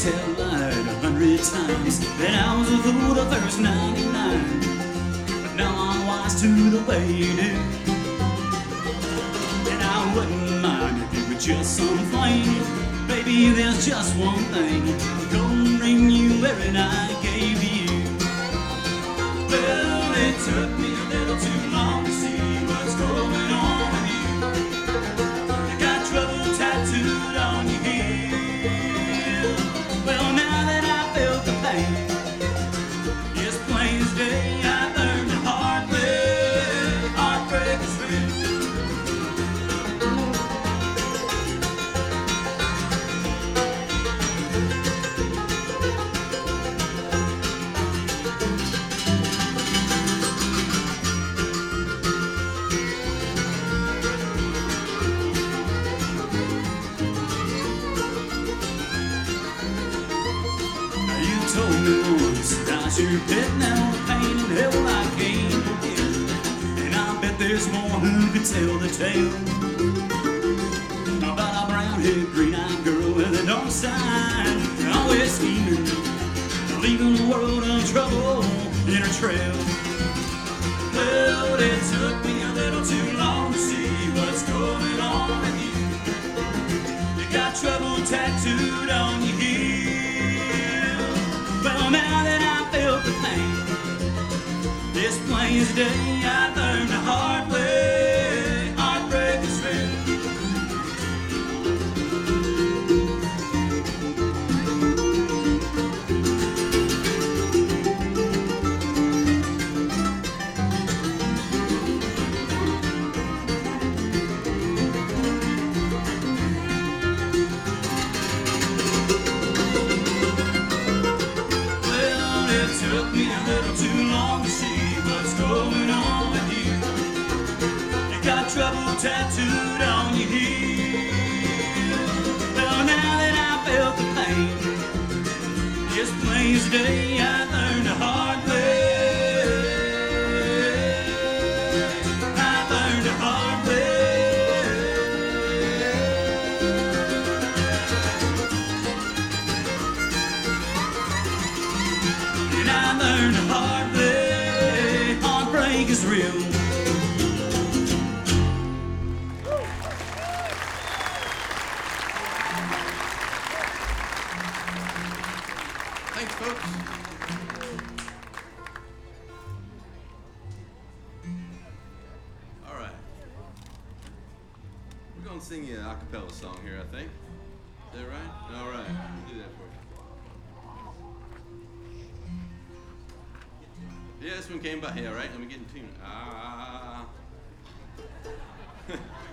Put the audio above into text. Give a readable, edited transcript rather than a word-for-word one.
tell a lie 100 times. Then I was a fool the first 99. But now I'm wise to the way you do. And I wouldn't mind if it were just some flame. Baby, there's just one thing, the golden ring you wear and I gave you. Well, it took me a little too long to see what's going on with you. You got trouble tattooed on your heel. Well, now that I felt the pain, it's plain as day, I learned the hard way. Heartbreak is real. Told me once that I should bet now the pain and hell I can't forget. And I bet there's more who could tell the tale about a brown-haired, green-eyed girl with a dark side, always scheming, leaving the world in trouble in her trail. Well, it took me a little too long to see what's going on with you. You got trouble tattooed on your heel. Well, now that I felt the pain, this plain as day, I learned the hard way. Heartbreak is real. Took me a little too long to see what's going on with you. You got trouble tattooed on your heel. Well, now that I felt the pain, just plain as day, I learned the hard way. I learned the hard way. I learned the hard way. Heartbreak is real. Thanks, folks. All right. We're going to sing you an a cappella song here, I think. Is that right? All right. We'll do that for you. Yeah, this one came by. Yeah, right? Let me get in tune.